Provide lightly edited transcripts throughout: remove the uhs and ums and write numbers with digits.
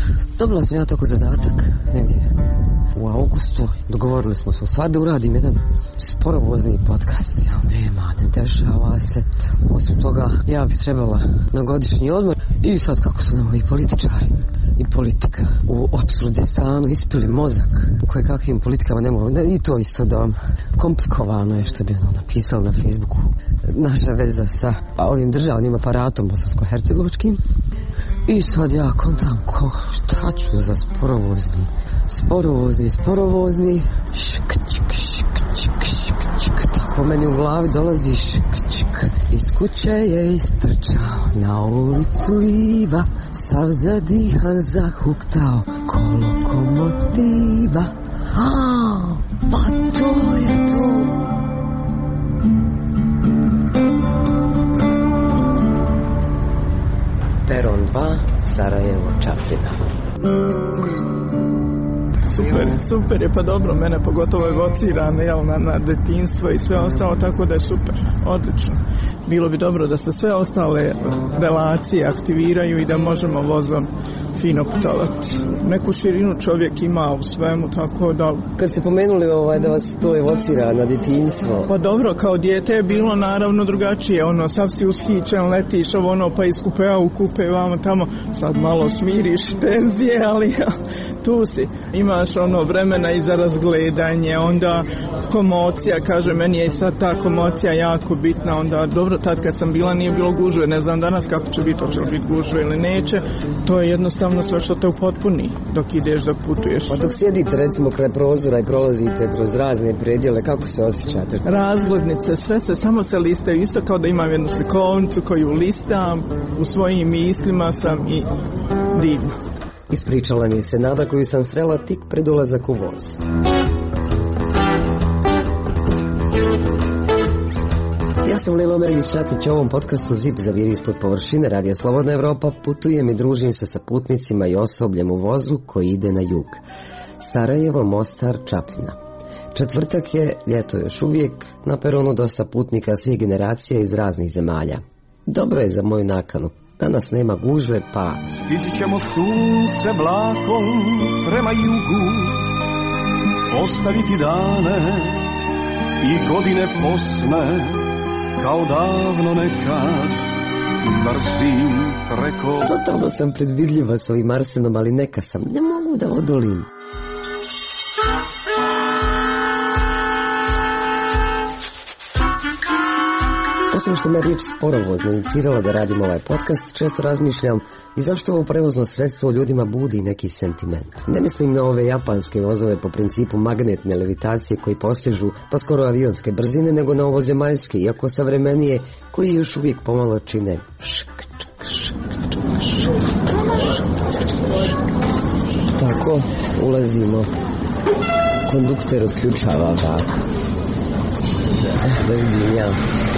Dobila sam ja tako zadatak negdje u augustu. Dogovorili smo se u stvari da uradim jedan sporovozni podcast. Ne dešava se. Osim toga, ja bi trebala na godišnji odmor. I sad kako su nam i političari i politika u Apsurdistanu ispili mozak koje kakvim politikama ne mogu. I to isto da vam komplikovano je što bi napisali na Facebooku. Naša veza sa ovim državnim aparatom bosansko-hercegovačkim. I sad ja kontam šta ću za sporovozni tako meni u glavi dolazi iz kuće je istrčao na ulicu Iva, sav zadihan zahuktao ko lokomotiva. Pa to je to. Peron 2, Sarajevo, Čapljina. Super je, pa dobro, mene pogotovo evocira na detinjstvo i sve ostalo, tako da je super, odlično. Bilo bi dobro da se sve ostale relacije aktiviraju i da možemo vozom fino putovati. Neku širinu čovjek ima u svemu, tako da... Kad ste pomenuli da vas to evocira na detinjstvo... Pa dobro, kao dijete je bilo naravno drugačije, sav si ushićen, letiš pa iz kupea u kupe, vamo tamo, sad malo smiriš tenzije, ali tu si. Imaš vremena i za razgledanje, onda komocija, kaže, meni je i sad ta komocija jako bitna, onda dobro, tad kad sam bila nije bilo gužve, ne znam danas kako će biti, hoće li biti gužve ili neće, to je jednostavno sve što te upotpuni dok ideš, dok putuješ. Pa dok sjedite recimo kraj prozora i prolazite kroz razne predjele, kako se osjećate? Razglednice, sve se, samo se listaju, isto kao da imam jednu slikovnicu koju listam, u svojim mislima sam i divno. Ispričala mi se Nada koju sam srela tik pred ulazak u voz. Ja sam Lilo Mergić-Šatić, u ovom podcastu Zip zaviri ispod površine Radija Slobodna Evropa. Putujem i družim se sa putnicima i osobljem u vozu koji ide na jug. Sarajevo, Mostar, Čapljina. Četvrtak je, ljeto još uvijek, na peronu dosta putnika svih generacija iz raznih zemalja. Dobro je za moju nakanu. Danas nema gužve, pa... Stići ćemo sunce vlakom prema jugu, ostaviti dane i godine posne, kao davno nekad, brzim preko... Totalno sam predvidljiva s ovim Arsenom, ali neka sam, ne mogu da odolim. Osim što me riječ sporovozno inicirala da radim ovaj podcast, često razmišljam i zašto ovo prevozno sredstvo ljudima budi neki sentiment. Ne mislim na ove japanske vozove po principu magnetne levitacije koji postižu pa skoro avionske brzine, nego na ovo zemaljske, iako savremenije, koji još uvijek pomalo čine Tako, ulazimo. Kondukter otključava vrata. Da vidim ja.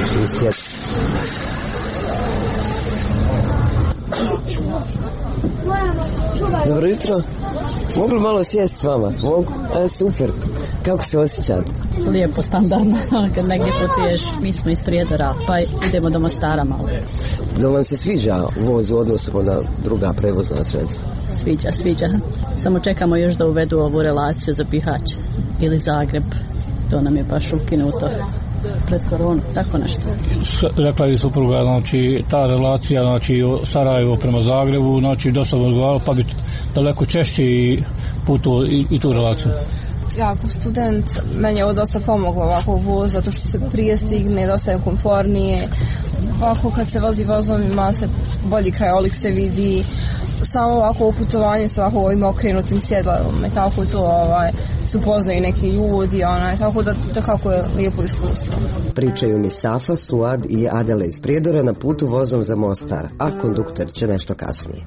Dobro jutro. Mogu li malo sjesti s vama? Mogu? Super. Kako se osjećate? Lijepo, standardno. Kad negdje putuješ, mi smo iz Prijedora, pa idemo do Mostara malo. Da vam se sviđa voz u odnosu na druga prevozna sredstva? Sviđa. Samo čekamo još da uvedu ovu relaciju za Bihać ili Zagreb. To nam je baš ukinuto pred koronu, tako nešto. Rekla je supruga, znači ta relacija, znači Sarajevo prema Zagrebu, znači dosta odgovaralo, pa bi daleko češće i putovao i tu relaciju. Ja kao student, meni je ovo dosta pomoglo ovako u voz, zato što se prije stigne, dosta je komfornije. Ovako kad se vozi vozom ima se bolji krajolik se vidi, samo ovako putovanje sa ovako ovim okrenutim sjedalom i tako to su poznaju neki ljudi, tako da kako je lijepo iskustvo. Pričaju mi Safa, Suad i Adele iz Prijedora na putu vozom za Mostar, a kondukter će nešto kasnije.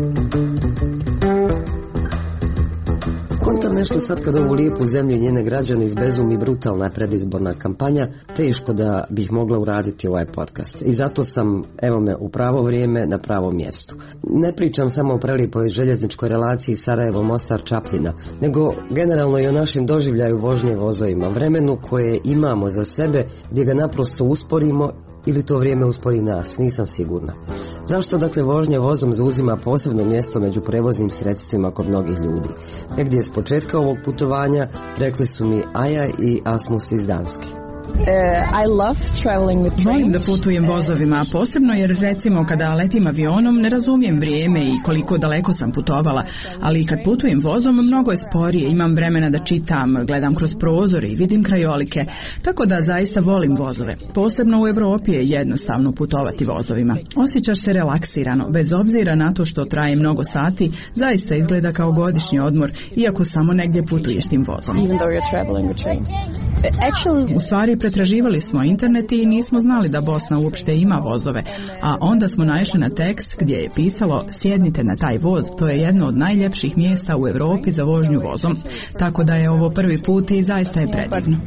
Kontam nešto sad kad ovu lijepu zemlju i njene građane izbezumi brutalna predizborna kampanja, teško da bih mogla uraditi ovaj podcast. I zato sam, evo me, u pravo vrijeme na pravom mjestu. Ne pričam samo o prelijepoj željezničkoj relaciji Sarajevo-Mostar-Čapljina, nego generalno i o našem doživljaju vožnje vozovima, vremenu koje imamo za sebe, gdje ga naprosto usporimo ili to vrijeme uspori nas, nisam sigurna. Zašto dakle vožnja vozom zauzima posebno mjesto među prevoznim sredstvima kod mnogih ljudi? Negdje s početka ovog putovanja rekli su mi Aja i Asmus iz Danske. Volim da putujem vozovima, posebno jer recimo kada letim avionom ne razumijem vrijeme i koliko daleko sam putovala, ali kad putujem vozom mnogo je sporije, imam vremena da čitam, gledam kroz prozore i vidim krajolike, tako da zaista volim vozove. Posebno u Europi je jednostavno putovati vozovima. Osjećaš se relaksirano, bez obzira na to što traje mnogo sati, zaista izgleda kao godišnji odmor, iako samo negdje putuješ tim vozom. U stvari pretraživali smo internet i nismo znali da Bosna uopšte ima vozove, a onda smo naišli na tekst gdje je pisalo sjednite na taj voz, to je jedno od najljepših mjesta u Europi za vožnju vozom, tako da je ovo prvi put i zaista je predivno.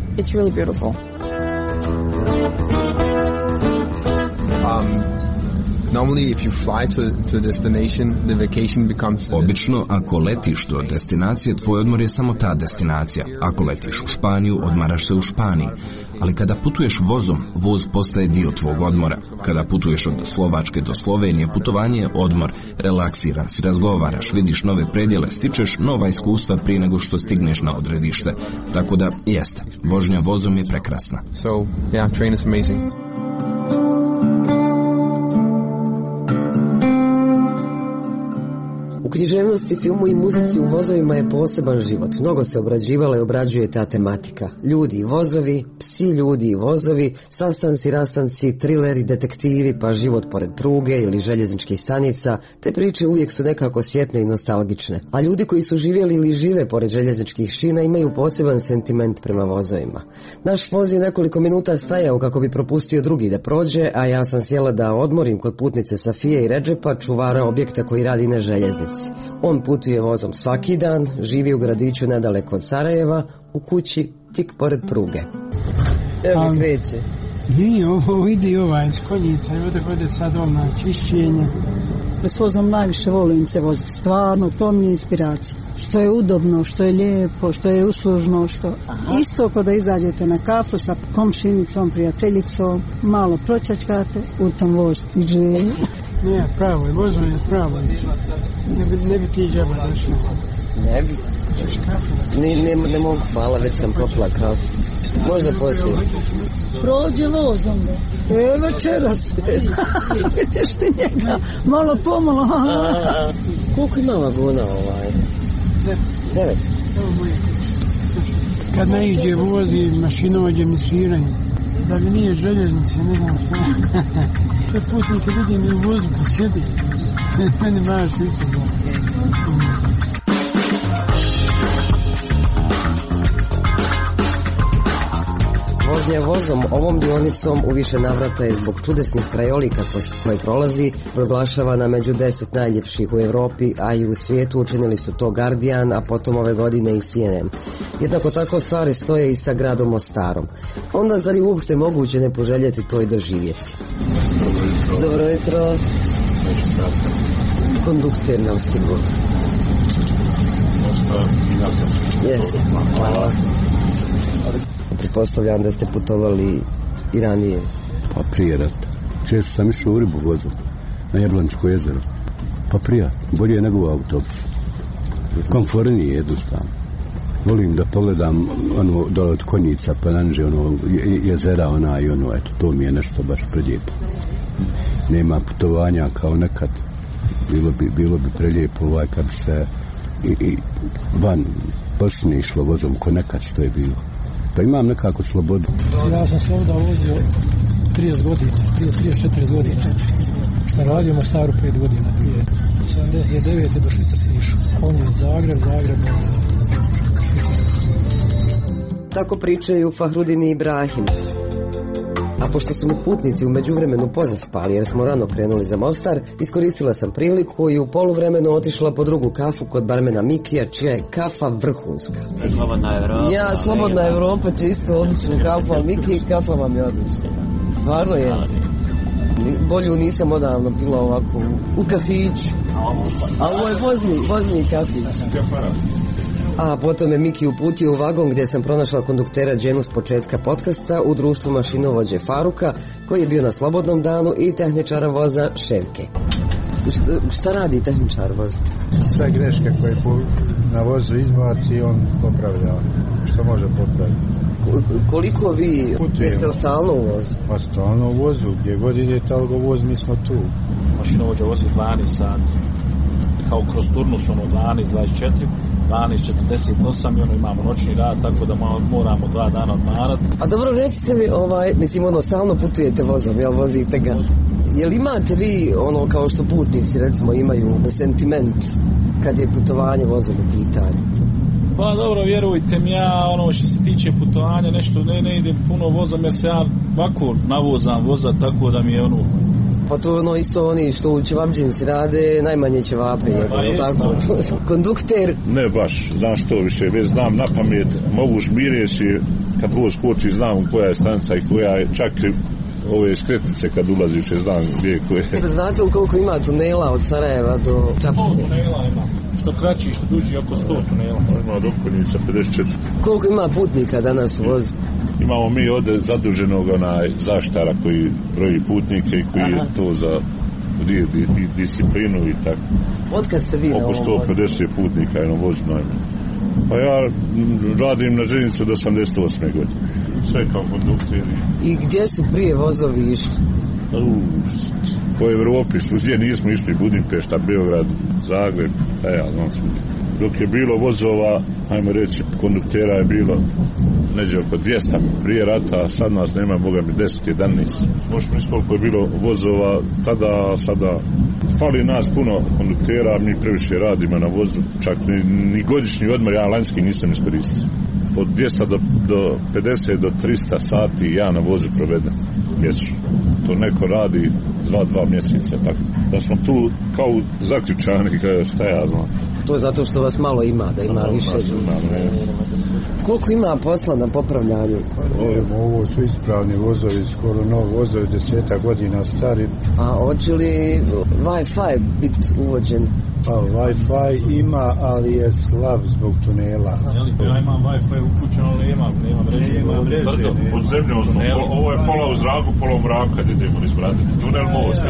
Obično, ako letiš do destinacije, tvoj odmor je samo ta destinacija. Ako letiš u Španiju, odmaraš se u Španiji. Ali kada putuješ vozom, voz postaje dio tvog odmora. Kada putuješ od Slovačke do Slovenije, putovanje je odmor. Relaksiran si, razgovaraš, vidiš nove predjele, stičeš nova iskustva prije nego što stigneš na odredište. Tako da, jeste, vožnja vozom je prekrasna. Train is amazing. U književnosti, filmu i muzici u vozovima je poseban život. Mnogo se obrađivala i obrađuje ta tematika. Ljudi i vozovi, psi, ljudi i vozovi, sastanci, rastanci, trileri, detektivi, pa život pored pruge ili željezničkih stanica. Te priče uvijek su nekako sjetne i nostalgične. A ljudi koji su živjeli ili žive pored željezničkih šina imaju poseban sentiment prema vozovima. Naš voz je nekoliko minuta stajao kako bi propustio drugi da prođe, a ja sam sjela da odmorim kod putnice Safije i Redžepa, čuvara objekta koji radi na željeznici. On putuje vozom svaki dan, živi u gradiću nedaleko od Sarajeva, u kući tik pored pruge. Evo mi kreće. Nije, ovo ide ovaj s konjica i ovdje sad na čišćenje. S vozom najviše volim se voziti, stvarno, to mi je inspiracija. Što je udobno, što je lijepo, što je uslužno, što isto kada izađete na kafu sa komšinicom, prijateljicom, malo pročačkate, u tom voz živi. Ne, pravo je, vozom je pravo. Ne bi ti džaba došao. Ne bi. Ne mogu, hvala, već sam popila kafu. Možda poslije. Prođe vozom. Večeras. Vidiš ti njega, malo pomalo. Koliko ima vagona 9. Kad ne iđe vozi, mašinovođe mi sviranje. Da mi nije željeznice, ne znam što. Te putnike vidim i u vozu posjedi. Meni baš isto. Vožnja vozom ovom dionicom u više navrata je zbog čudesnih krajolika koje prolazi proglašavana među 10 najljepših u Europi, a i u svijetu. Učinili su to Guardian, a potom ove godine i CNN. Jednako tako stvari stoje i sa gradom Mostarom. Onda zar je uopšte moguće ne poželjeti to i doživjeti? Dobro jutro. Kondukter nam stigu. Jeste, hvala. Pretpostavljam da ste putovali i ranije. Pa prije rata. Često sam išao u ribu vozom na Jablaničko jezero. Pa prije, bolje je nego u autobusu. Komfornije jednostavno. Volim da pogledam dole od konjica pa nanže jezera i eto, to mi je nešto baš prelijepo. Nema putovanja kao nekad. Bilo bi prelijepo kad bi se i van Bosne išlo vozom ko nekad što je bilo. Pa imam nekako slobodu. Ja sam se ovdje vozio 30 godina, prije 34 godina. Sam radio u Mostaru 5 godina prije. 79. do Švicarske išao. On je Zagreb. Tako pričaju Fahrudin i Ibrahim. A pošto su mi putnici u međuvremenu pozaspali jer smo rano krenuli za Mostar, iskoristila sam priliku i u poluvremenu otišla po drugu kafu kod barmena Mikija, čija je kafa vrhunska. Slobodna Evropa. Ja, Slobodna Evropa će isto odličnu kafu, ali Mikija kafa vam je odlična. Stvarno je. Bolju nisam odavno pila ovako u kafiću. A ovo je vozni kafić. A potom je Miki uputio u vagon gdje sam pronašla konduktera Dženu s početka podcasta u društvu mašinovođe Faruka, koji je bio na slobodnom danu, i tehničara voza Ševke. Šta radi tehničar voza? Sve greške koje na vozu izbaci, on popravlja što može popraviti. Koliko vi jeste stalno u vozu? Pa stalno u vozu, gdje god idete algovoz, mi smo tu. Mašinovođa vozi 12 sati, kao kroz turnus, 12-24, 12-48 i imamo noćni rad, tako da moramo 2 dana odmarati. A dobro, recite mi, mislim, stalno putujete vozom, jel vozite ga? Jel imate vi, kao što putnici, recimo, imaju sentiment kad je putovanje vozom u pitanju? Pa dobro, vjerujte mi, ja što se tiče putovanja, nešto ne ide puno vozom, jer se ja ovako navozam voza, tako da mi je Pa to isto oni što u ćevapđinci rade, najmanje ćevape jedu, tako? Kondukter? Ne baš, znam što više, već znam na pamet, mogu žmireći, kad voz koči, znam koja je stanica i koja je, čak ove skretnice kad ulaziš, znam gdje je koje. Znate li koliko ima tunela od Sarajeva do Čapljine? 100 tunela ima, što kraći, što duži, oko 100 tunela. Ima dokonica 54. Koliko ima putnika danas u vozu? Imamo mi ovdje zaduženog zaštara koji broji putnike i koji je to za red i disciplinu i tako. Otkad ste vi na ovom vozu? Oko 150 putnika je na vozu najmanje. Pa ja radim na željeznici od 88. godine. Sve kao kondukter. I gdje su prije vozovi išli? Po Evropi, gdje nismo išli, Budimpešta, Beograd, Zagreb, dok je bilo vozova, ajmo reći, konduktera je bilo neđe oko 200 prije rata, sad nas nema, boga mi 10-11. Možeš misliti koliko je bilo vozova tada, sada. Fali nas puno konduktera, mi previše radimo na vozu, čak ni godišnji odmor, ja lanjski nisam iskoristio. Od 200 do 50 do 300 sati ja na vozu provedem mjesečno. To neko radi 2 mjeseca, tako. Da smo tu kao zaključani, šta ja znam. To je zato što vas malo ima, da ima više. Koliko ima posla na popravljanju? Ovo su ispravni vozovi, skoro novi vozovi, 10 godina stari. A hoće li Wi-Fi biti uvođen? Pa Wi-Fi ima, ali je slab zbog tunela. Ja imam Wi-Fi uključen, ali nema mreže. Pod zemljom smo, ovo je pola u zraku, pola u mraku kad idemo izbratiti. Tunel most.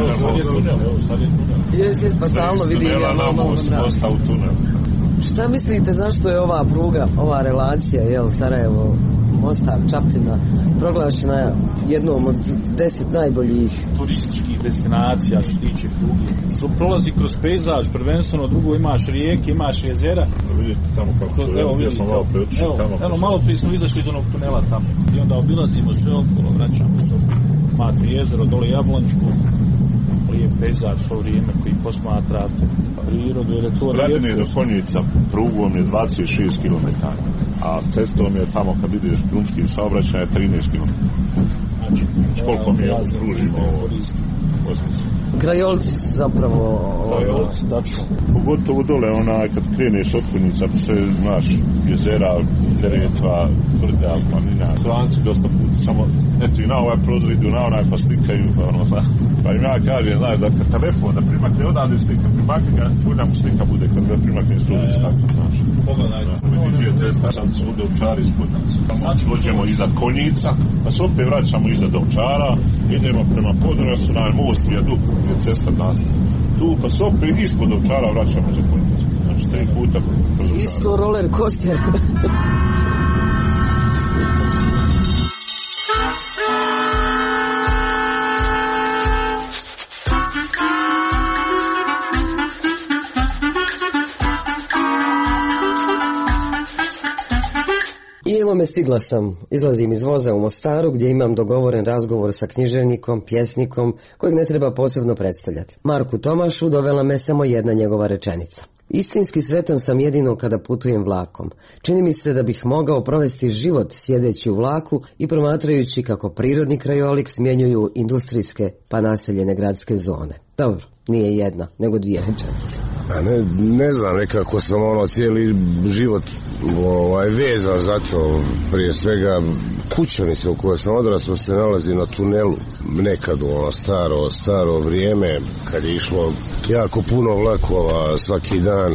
Jeste, pa stalno vidim. Tunela na most, mosta u tunel. Šta mislite, zašto je ova pruga, ova relacija, Sarajevo, Mostar, Čapljina, proglašena jednom od 10 najboljih turističkih destinacija što se tiče pruge? Prolazi kroz pejzaž, prvenstveno, drugo imaš rijeke, imaš jezera. Vidite tamo kako to je, gdje smo malo preotišli tamo. Evo, malo prije smo izašli iz onog tunela tamo i onda obilazimo sve okolo, vraćamo se opet. Imate jezero, dole Jablončku, lijep pejzaž svo vrijeme koji posmatrate prirodu, jer je to Vradine do Konjica prugom je 26 km, a cestom je tamo kad ideš drumskim saobraćajem 13 km. Znači, koliko mi pružimo ovo osmice. Krajolci zapravo... Krajolci, tačno. Pogotovo dole, kad kreneš od Konjica, pa sve, znaš, jezera, Neretva, Tvrda, planina. Stranci dosta puta, samo, eto i na ovaj prozor idu na onaj, pa slikaju, pa im ja kažem, znaš, da kad telefon, da primakne odavde slika, primakne ga, bolja mu slika bude kad da primakne stružiš, tako, znaš. Pogledajte. Vidite je cesta, sad su ovdje Ovčari ispod nas. Tamo dođemo iza Konjica, pa se opet vraćamo iza Ovčara, idemo prema Podurasu, na most, vijadukt, je cesta da tu, pa se opet ispod Ovčara vraćamo za Konjicu. Znači 3 puta kroz Ovčara. Isto roller coaster. I evo me, stigla sam. Izlazim iz voza u Mostaru gdje imam dogovoren razgovor sa književnikom, pjesnikom, kojeg ne treba posebno predstavljati. Marku Tomašu dovela me samo jedna njegova rečenica. Istinski sretan sam jedino kada putujem vlakom. Čini mi se da bih mogao provesti život sjedeći u vlaku i promatrajući kako prirodni krajolik smjenjuju industrijske pa naseljene gradske zone. Dobro, nije jedna, nego 2 rečenice. Ne znam, nekako sam cijeli život vezan za to. Prije svega kućanica u kojoj sam odrastao se nalazi na tunelu. Nekad staro vrijeme kad je išlo jako puno vlakova svaki dan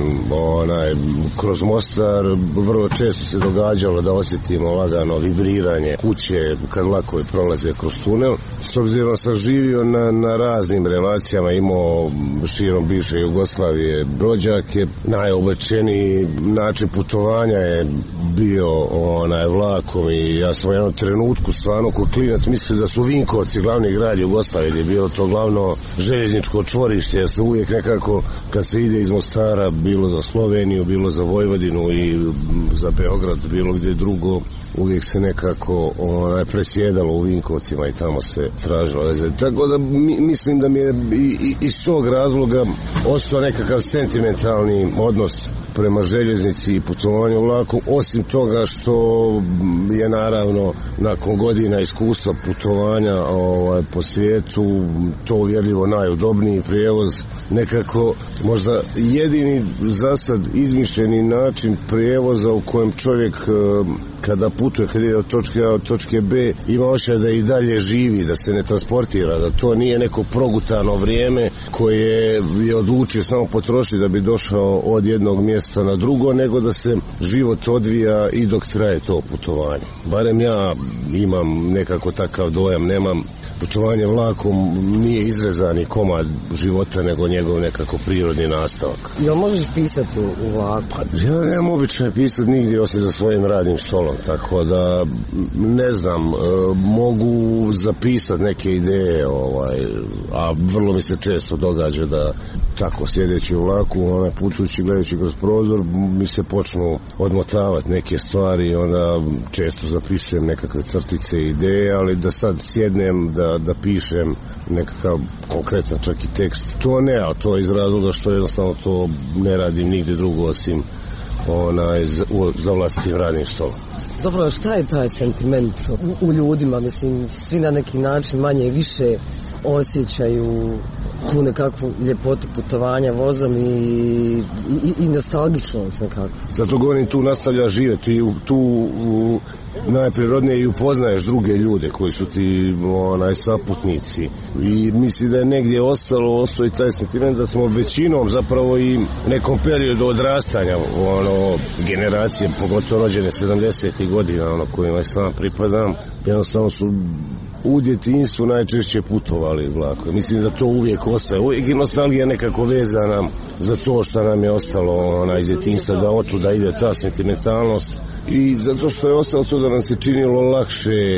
kroz Mostar, vrlo često se događalo da osjetimo lagano vibriranje kuće kad vlakovi prolaze kroz tunel. S obzirom sam živio na raznim relacijama, imao širom bivše Jugoslavije rođake, najoblečeniji način putovanja je bio vlakom i ja sam u jednom trenutku stvarno kod klinac mislio da su Vinkovci glavni grad Jugoslavije, gdje je bilo to glavno željezničko čvorište, jer se uvijek nekako kad se ide iz Mostara, bilo za Sloveniju, bilo za Vojvodinu i za Beograd, bilo gdje drugo, uvijek se nekako presjedalo u Vinkovcima i tamo se tražilo veze. Tako da mislim da mi je iz tog razloga ostao nekakav sentimentalni odnos prema željeznici i putovanju vlakom, osim toga što je naravno nakon godina iskustva putovanja po svijetu to uvjerljivo najudobniji prijevoz, nekako možda jedini zasad izmišljeni način prijevoza u kojem čovjek kada putuje, kada ide od točke A od točke B, ima osjećaj da i dalje živi, da se ne transportira, da to nije neko progutano vrijeme koje je odlučio samo potrošiti da bi došao od jednog mjesta na drugo, nego da se život odvija i dok traje to putovanje. Barem ja imam nekako takav dojam, nemam putovanje vlakom, nije izrezani komad života, nego njegov nekako prirodni nastavak. Jel možeš pisati u vlaku? Ja nemam običaj pisati nigdje osim za svojim radnim stolom, tako da ne znam, mogu zapisati neke ideje, a vrlo mi se često događa da tako sjedeći u vlaku, putujući, gledajući kroz prozor, mi se počnu odmotavati neke stvari, onda često zapisujem nekakve crtice i ideje, ali da sad sjednem da pišem nekakav konkretan čak i tekst, to ne, a to je iz razloga što jednostavno to ne radim nigdje drugo osim za vlastitim radnim stolom. Dobro, šta je taj sentiment u ljudima? Mislim, svi na neki način manje i više osjećaju tu nekakvu ljepotu putovanja vozom i nostalgičnost nekako. Zato govorim, tu nastavlja živjeti, tu najprirodnije i upoznaješ druge ljude koji su ti saputnici i misli da je negdje ostao i taj sentiment da smo većinom zapravo i nekom periodu odrastanja generacije, pogotovo rođene 70. godina kojima sam pripadam, jednostavno su u djetinjstvu najčešće putovali vlakom. Mislim da to uvijek ostaje. Uvijek je nostalgija nekako vezana za to što nam je ostalo iz djetinjstva, da otuda ide ta sentimentalnost. I zato što je ostalo to da nam se činilo lakše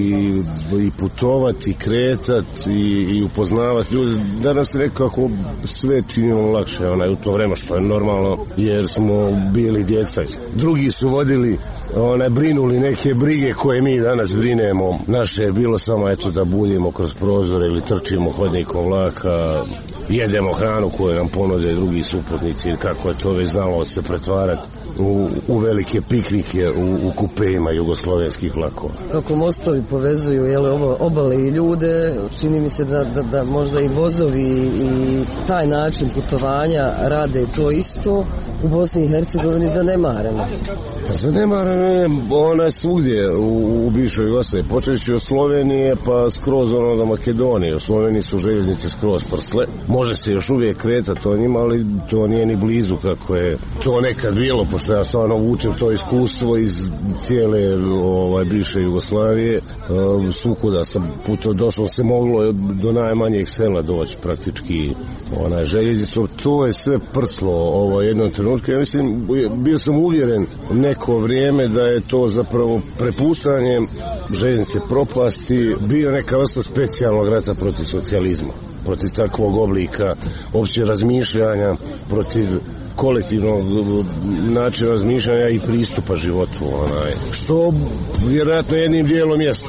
i putovati, kretati i upoznavati ljude. Danas se nekako sve činilo lakše u to vreme, što je normalno jer smo bili djeca. Drugi su vodili, brinuli neke brige koje mi danas brinemo. Naše je bilo samo da buljimo kroz prozore ili trčimo hodnikom vlaka, jedemo hranu koju nam ponude drugi suputnici, kako je to već znalo se pretvarati u velike piknike u kupeima jugoslovenskih vlakova. Kako mostovi povezuju obale i ljude, čini mi se da možda i vozovi i taj način putovanja rade to isto u Bosni i Hercegovini zanemareno. Zanemareno je ona svugdje u bivšoj Jugoslaviji. Počeći od Slovenije pa skroz do Makedonije. U Sloveniji su željeznice skroz prsle. Može se još uvijek kretati o njima, ali to nije ni blizu kako je to nekad bilo, pošto ja stvarno vučem to iskustvo iz cijele bivše Jugoslavije. Svukuda sam putao, doslovno se moglo do najmanjeg sela doći praktički željeznicom. To je sve prslo jednom trenutku. Ja mislim, bio sam uvjeren neko vrijeme da je to zapravo prepuštanje željeznice propasti bio neka vrsta specijalnog rata protiv socijalizma, protiv takvog oblika opće razmišljanja, protiv kolektivnog načina razmišljanja i pristupa životu, što vjerojatno jednim dijelom jeste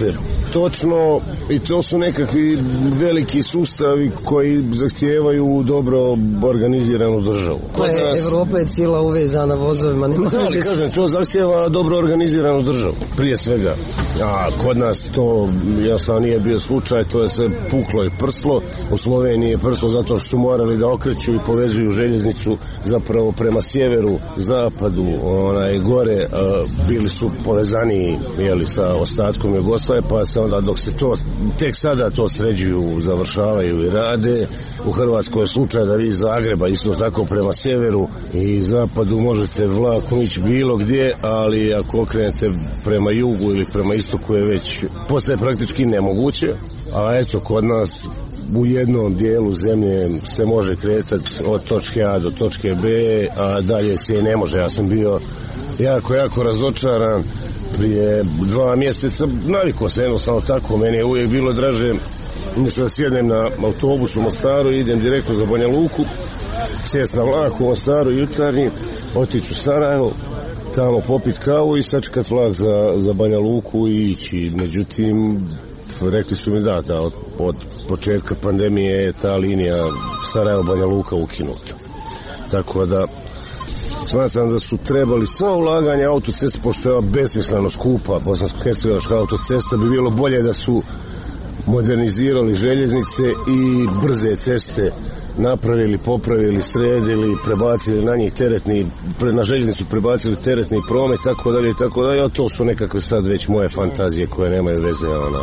Točno, i to su nekakvi veliki sustavi koji zahtijevaju dobro organiziranu državu. Evropa je cijela uvezana vozovima. Ali kažem, to zahtijeva dobro organiziranu državu, prije svega. A kod nas to, nije bio slučaj, to je se puklo i prslo. U Sloveniji je prslo zato što su morali da okreću i povezuju željeznicu zapravo prema sjeveru, zapadu, gore, bili su povezani sa ostatkom Jugoslavije, pa se onda dok se to, tek sada to sređuju, završavaju i rade. U Hrvatskoj je slučaj da vi iz Zagreba isto tako prema sjeveru i zapadu možete vlakom ići bilo gdje, ali ako okrenete prema jugu ili prema istoku je već postaje praktički nemoguće. A eto, kod nas u jednom dijelu zemlje se može kretati od točke A do točke B, a dalje se i ne može. Ja sam bio jako razočaran prije 2 mjeseca, navikao se jednostavno tako, meni je uvijek bilo draže nešto da sjednem na autobusu u Mostaru i idem direktno za Banja Luku, sjest na vlak u Mostaru jutarnji, otići u Sarajevo, tamo popit kavu i sačekat vlak za Banja Luku i ići. Međutim, rekli su mi da od početka pandemije je ta linija Sarajevo-Banja Luka ukinuta. Tako da smatram da su trebali sva ulaganja autoceste, pošto je besmisleno skupa bosansko-hercegovačka autocesta, bi bilo bolje da su modernizirali željeznice i brze ceste napravili, popravili, sredili, prebacili na njih na željeznicu prebacili teretni promet, tako dalje, a to su nekakve sad već moje fantazije koje nemaju veze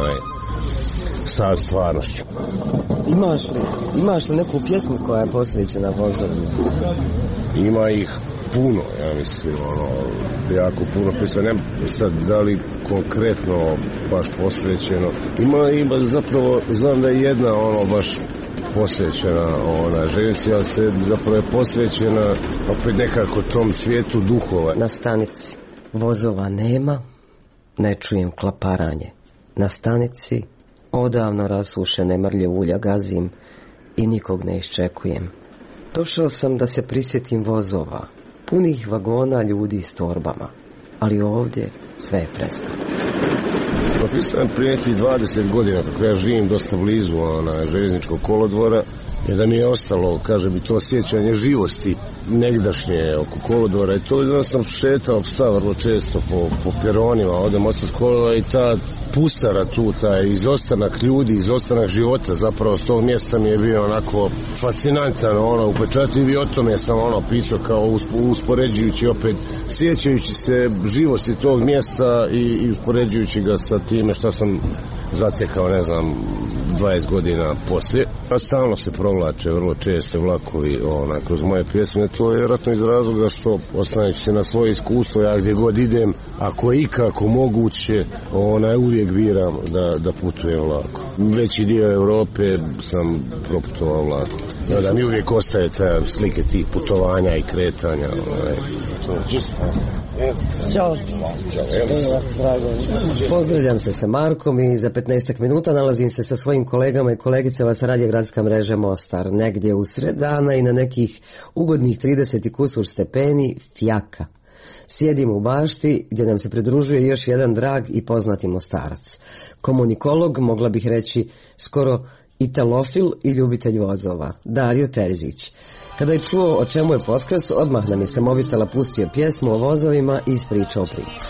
sa stvarnošću. Imaš li neku pjesmu koja je posvećena vozovima? Ima ih puno, ja mislim, jako puno pjesma, ne sad da li konkretno baš posvećeno. Ima zapravo, znam da je jedna baš posvećena željeznici, ali se zapravo je posvećena opet nekako tom svijetu duhova. Na stanici vozova nema, ne čujem klaparanje. Na stanici odavno rasušene mrlje ulja gazim i nikog ne iščekujem. Došao sam da se prisjetim vozova, punih vagona ljudi s torbama, ali ovdje sve je prestalo. Propisam prije nekih 20 godina, kako ja živim dosta blizu željezničkog kolodvora, jer da mi je ostalo, kažem, i to sjećanje živosti negdašnje oko kolodvora, i to da sam šetao psa vrlo često po peronima, odem osam s kolodvora i ta pustara tu, taj izostanak ljudi, izostanak života, zapravo s tog mjesta mi je bio onako fascinantan, upečatljiv, i o tome sam pisao kao uspoređujući opet, sjećajući se živosti tog mjesta i uspoređujući ga sa time šta sam zatekao, 20 godina poslije. A stalno se provlače vrlo često vlakovi kroz moje pjesme. To je vjerojatno iz razloga što, oslanjajući se na svoje iskustvo, ja gdje god idem, ako je ikako moguće, uvijek biram da putujem vlakom. Veći dio Europe sam proputovao vlakom. Da mi uvijek ostaje te slike tih putovanja i kretanja. Ćao. Pozdravljam se sa Markom i za 15 minuta nalazim se sa svojim kolegama i kolegicama sa radije Gradska mreža Mostar. Negdje u sred dana i na nekih ugodnih 30 i kusur stepeni fjaka. Sjedim u bašti gdje nam se pridružuje još jedan drag i poznati Mostarac. Komunikolog, mogla bih reći skoro italofil i ljubitelj vozova, Dario Terzić. Kada je čuo o čemu je podcast, odmah nam je sa mobitela pustio pjesmu o vozovima i ispričao priču.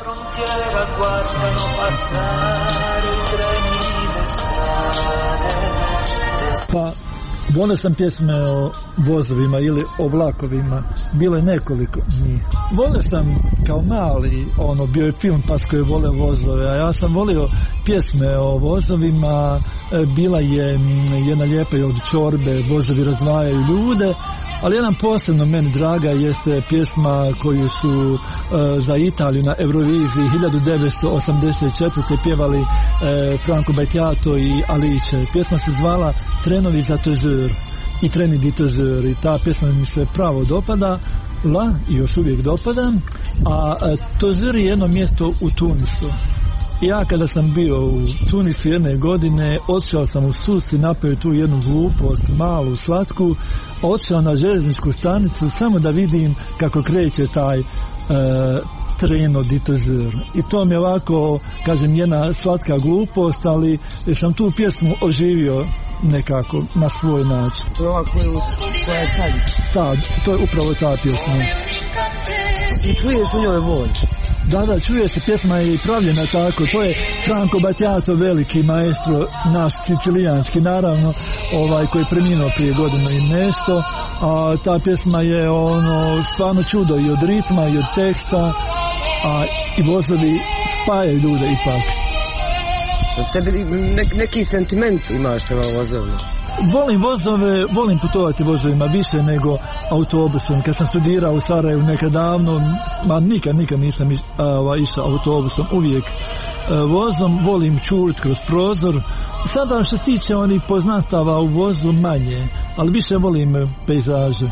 Pa, volio sam pjesme o vozovima ili o vlakovima, bilo je nekoliko njih. Volio sam kao mali, bio je film Pasko je volio vozove, a ja sam volio pjesme o vozovima, bila je jedna lijepa i od Čorbe, vozovi razvajaju ljude, ali jedan posebno meni draga jeste pjesma koju su za Italiju na Euroviziji 1984. pjevali Franco Battiato i Alice. Pjesma se zvala Trenovi za Tesor i Treni di Tesor, i ta pjesma mi se pravo dopada i još uvijek dopada, a Tesor je jedno mjesto u Tunisu. Ja kada sam bio u Tunisu jedne godine, otišao sam u Sus i napravio tu jednu glupost, malu, slatku, otišao na željezničku stanicu samo da vidim kako kreće taj treno ditezeur. I to mi je ovako, kažem, jedna slatka glupost, ali sam tu pjesmu oživio nekako na svoj način. To je ova koja je sad. Da, to je upravo ta pjesma. I čuješ u njoj voz? Da, čuje se, pjesma je i pravljena tako, to je Franco Battiato, veliki maestro, naš sicilijanski, naravno, koji je preminuo prije godinu i nešto, a ta pjesma je stvarno čudo i od ritma i od teksta, a i vozovi spajaju ljude ipak. Tebi neki sentiment imaš prema vozovima? Volim vozove, volim putovati vozovima više nego autobusom. Kad sam studirao u Sarajevu nekad davno, nikad nisam išao autobusom, uvijek vozom, volim čuti kroz prozor. Sada što se tiče onih poznanstava u vozu manje, ali više volim pejzaže.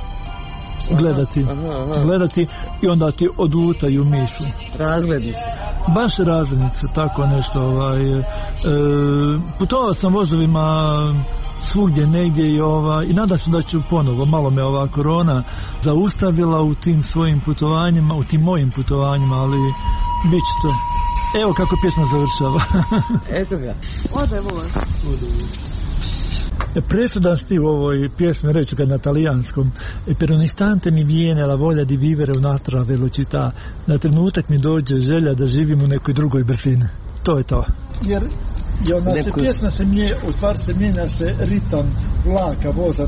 Gledati i onda ti odlutaju mišu. Razglednice. Baš razglednice, tako nešto. Putovao sam vozovima svugdje negdje i nadam se da ću ponovo. Malo me ova korona zaustavila u tim svojim putovanjima, u tim mojim putovanjima, ali bit će to. Evo kako pjesma završava. Eto ga. Ode voz. Presudan stil u ovoj pjesmi, reću ga na talijanskom. Per un istante mi viene la voglia di vivere un'altra velocità. Na trenutak mi dođe želja da živim u nekoj drugoj brzini. To je to. Jer onda se pjesma u stvari se mijenja se ritam vlaka, voza.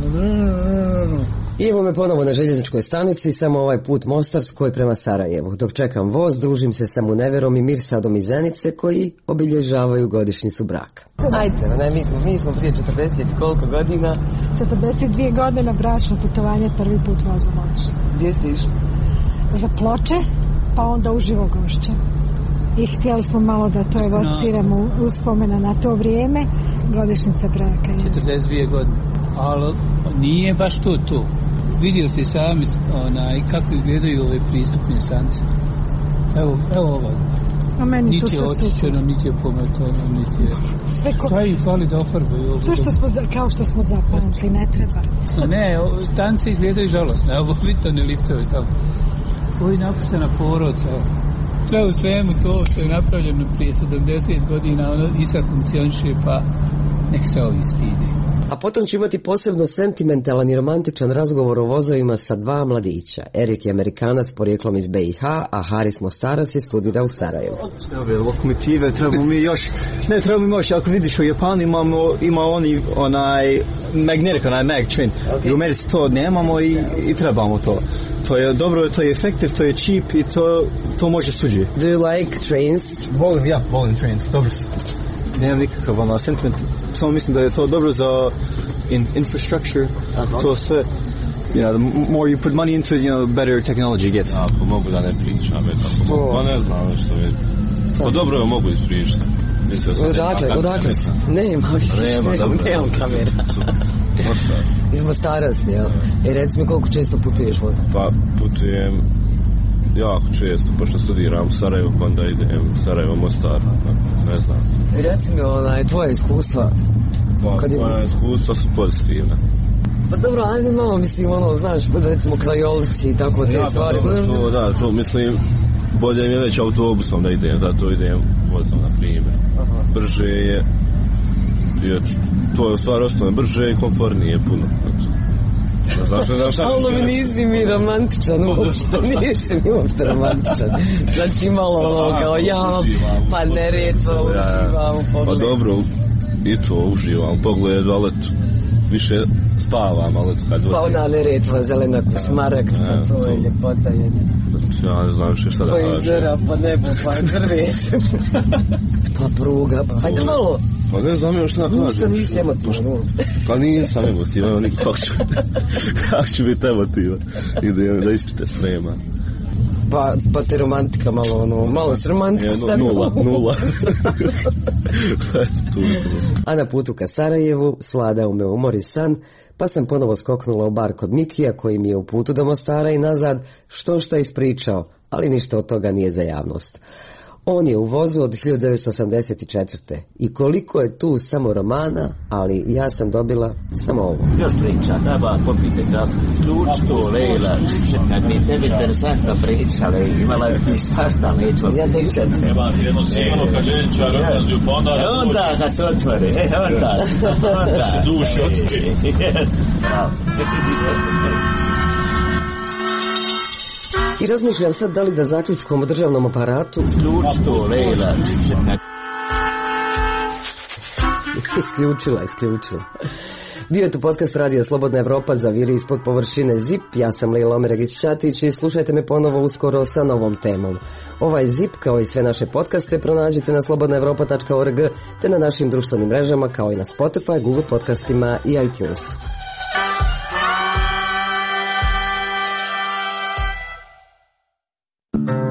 I evo me ponovo na željezničkoj stanici, samo ovaj put mostarskoj prema Sarajevu. Dok čekam voz, družim se sa Muneverom i Mirsadom iz Zenice koji obilježavaju godišnjicu braka. Ajde, mi smo prije 40 koliko godina? 42 godine bračno putovanje, prvi put vozom otišli. Gdje ste išli? Za Ploče, pa onda u Živogošće. I htjeli smo malo da to evociramo uspomena na to vrijeme, godišnjica braka. 42 godine, ali nije baš to. Vidio ste sami kako izgledaju ove pristupne stanice. Evo ovaj. Niti je očišćeno, niti je pometano, niti je... Šta ih fali da ofarbaju? Sve kao što smo zapamtili, ne treba. Ne, stanice izgledaju žalostne, evo vidite one liftove tamo. Ovo je napuštena porodca. Sve u svemu to što je napravljeno prije 70 godina, i sad funkcioniše, pa nek se ovi stide. A potom ću imati posebno sentimentalan i romantičan razgovor o vozovima sa dva mladića. Erik je Amerikanac porijeklom iz BiH, a Haris Mostarac je studira u Sarajevu. Ove lokomotive trebamo mi još, ako vidiš u Japanu ima onaj magnetic, onaj mag train. Okay. U Americi to nemamo i trebamo to. To je dobro, to je efektiv, to je cheap i to može suđi. Do you like trains? Volim trains, dobro su. Nemam nikakav sentiment, samo mislim da je to dobro za infrastructure, to sve. The more you put money into it, the better technology gets. Ako mogu da ne pričam, pa ne znam što je. Pa dobro je mogu ispričati. Odakle? Nemam kamera. Iz Mostara si, jel? Reci mi koliko često putuješ vozom? Pa putujem jako često, pošto studiram u Sarajevu, pa onda idem Sarajevo, Mostar, ne znam. Reci mi tvoje iskustva. Moja iskustva su pozitivna. Pa dobro, ajde malo, znaš, recimo krajolici i tako te stvari. To mislim, bolje mi je već autobusom da idem, zato idem vozom, na primjer. Brže je, to je u stvari ostane brže i komfornije puno. Ali nisi mi romantičan uopšte, Znači malo kao pa Neretva uživam u pogledu. Pa dobro, i to uživam u pogledu, ali više spavam, ali kad pa ona Neretva, zelena smaragd, pa to je ljepota jedna. Ja ne znam više šta da kažem. Pa izera, pa nebo, pa drveće. Pa pruga, hajde malo. Pa ne znam još šta da kažem. Ništa nisi emotivan uopšte. Pa nisam emotivan, kako ću biti emotivan. Idem da ispite sprema. Pa te romantika malo s romantikom stavimo. Nula. A na putu ka Sarajevu svladao me umor i san, pa sam ponovo skoknula u bar kod Mikija koji mi je u putu do Mostara i nazad šta ispričao, ali ništa od toga nije za javnost. On je u vozu od 1984. I koliko je tu samo romana, ali ja sam dobila samo ovo. Još priča, treba popite kafu. Ključ to, Lejla. Kad mi tebi interesantna priča, Lejla, imala bi ti svašta, neću ja pričat. Evo ti jedno sigurno kad ženčar odlazi u pondarak. Onda kad se otvore, onda. Se duše otvore. Bravo. I razmišljam sad da li da zaključkom o državnom aparatu... Ključ to, Lejla. Isključila. Bio je tu podcast Radio Slobodna Evropa za viri ispod površine ZIP. Ja sam Lejla Omeregić-Ćatić i slušajte me ponovo uskoro sa novom temom. Ovaj ZIP, kao i sve naše podcaste, pronađite na slobodnaevropa.org te na našim društvenim mrežama, kao i na Spotify, Google podcastima i iTunesu.